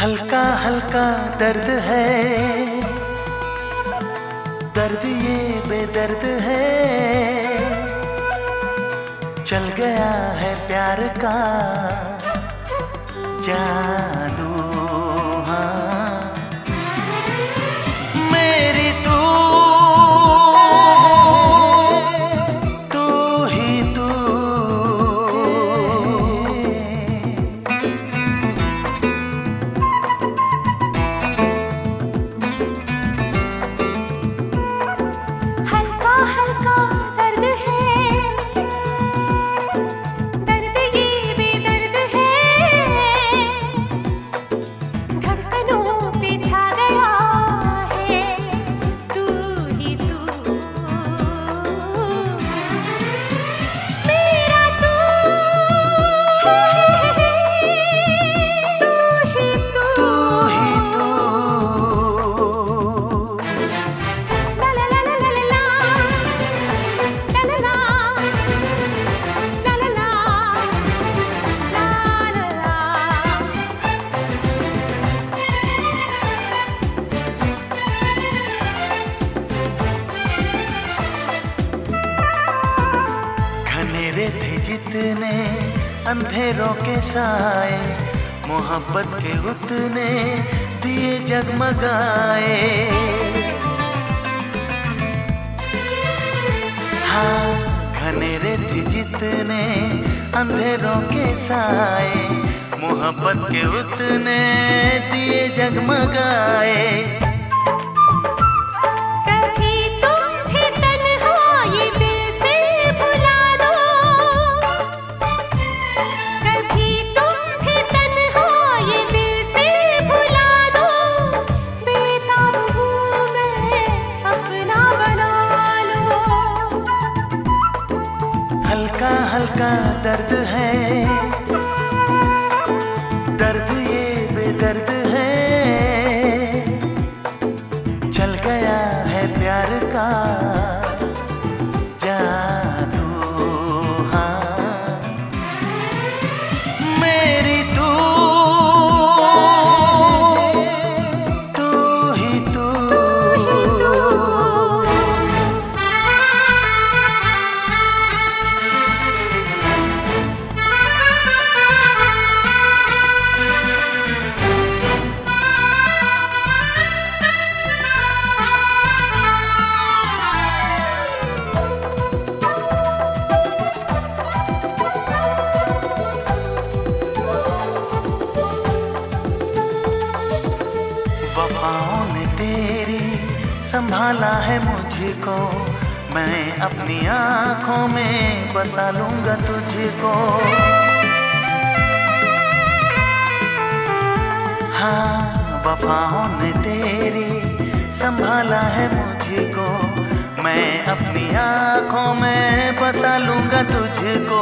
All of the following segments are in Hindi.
हल्का हल्का दर्द है, दर्द ये बेदर्द है। चल गया है प्यार का जादू। हाँ मेरी तू ही तू। हल्का हल्का दर्द है, दर्द ये बेदर्द है। धड़कनों पे छा गया है तू ही तू। मेरा तू ही तू। ला ला ला ला ला ला ला ला ला ला ला ला ला ला। घनेरे थे जितने अंधेरों के साए, मोहब्बत के उतने दिए जगमगाए। हाँ घनेरे थे जितने अंधेरों के साए, मोहब्बत के उतने दिए जगमगाए। कभी तुम भी तन्हा ये दिल से भुला दो, कभी तुम भी तन्हा ये दिल से भुला दो। बेताब हूँ मैं अपना बना लो। हल्का हल्का दर्द है, दर्द ये बेदर्द है। चल गया है प्यार का जादू। हाँ मेरी तू ही तू। वफाओं ने तेरी संभाला है मुझको, मैं अपनी आँखों में बसा लूंगा तुझको। हाँ वफाओं ने तेरी संभाला है मुझको, मैं अपनी आँखों में बसा लूंगा तुझको।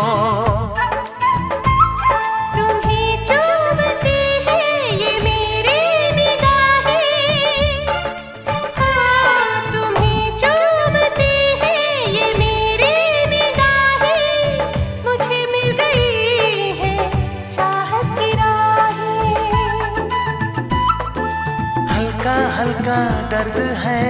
तुम्हें चूमती है ये मेरी निगाहें, हाँ तुम्हें चूमती है ये मेरी निगाहें। मुझे मिल गई है चाहत की राहें। हल्का हल्का दर्द है,